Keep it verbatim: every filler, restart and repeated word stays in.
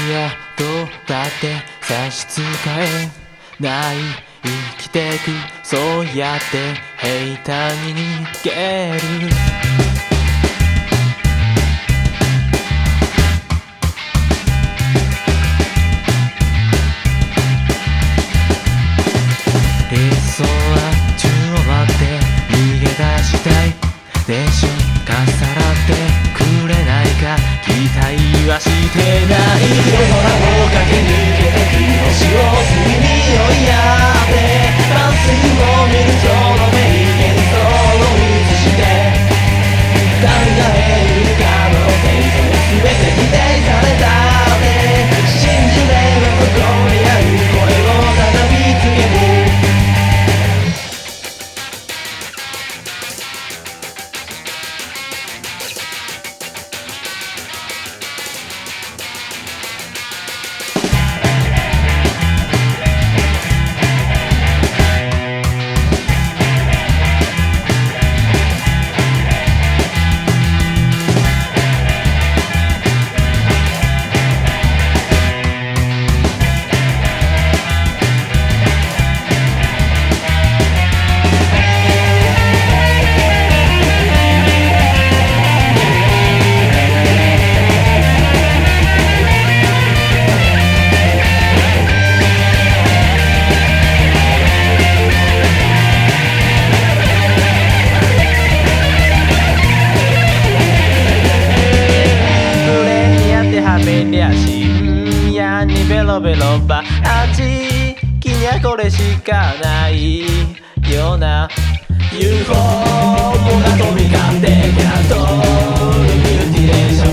やどうだって差し支えない生きてく、そうやって平坦に逃げる。理想は宙を舞って逃げ出したいでしょ、かっさらってくれないか期待はしてない。夜空を駆け抜けてく星を吸い匂いやってまっすぐを見るその目に幻想を映して考える可能性それ全て否定されたって信じればそこにある声をただ見つける。深夜にベロベロバあちきにゃこれしかないような ユーフォー が飛び交ってキャットミューティレーション